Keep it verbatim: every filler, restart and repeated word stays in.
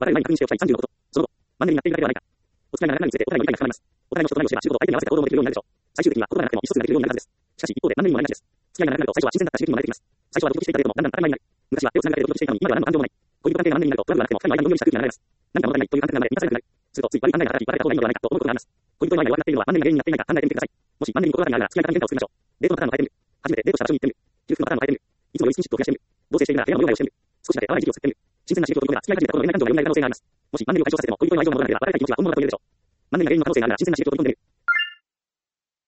わかる前に確認しておきたいさんじゅうのこと。その後、マンネリになっているだけではないか。お付き合いが長くなるにつれてお互いの理解が深まります。お互いの人となりを知れば知るほど相手に合わせた行動もできるようになるでしょう。最終的には言葉がなくても意思疎通ができるようになるはずです。しかし一方でマンネリもありがちです。付き合いが長くなると最初は自然だった刺激にも慣れてきます。最初はドキドキしていたけれどもだんだん当たり前になる。昔は手を繋がれてドキドキしていたのに今では何の感情もない。恋人関係がマンネリになるとトラブルがなくても二人の間にどんよりした空気が流れます。何か物足りないという感覚が生まれ満たされなくなる。するとつい悪い考えが働き別れた方がいいのではないかと思うことがあります。恋人の愛が弱くなっているのはマンネリが原因になっていないか考えてみてください。もしマンネリに心当たりがあるなら付き合い方に変化を作りましょう。デートのパターンを変えてみる。初めてデートした場所に行ってみる。休憩のパターンを変えてみる。いつもよりスキンシップを増やしてみる。同棲しているなら部屋の用意をしてみる。少しだけ淡い時期を作ってみる。新鮮な刺激を取り込めば付き合い始めた頃の恋愛感情が蘇る可能性があります。もしマンネリを解消させても恋人への愛情が戻らなければ別れたい気持ちは今もまた取り入れるでしょう。マンネリが原因の可能性があるなら新鮮な刺激を取り込んでみる。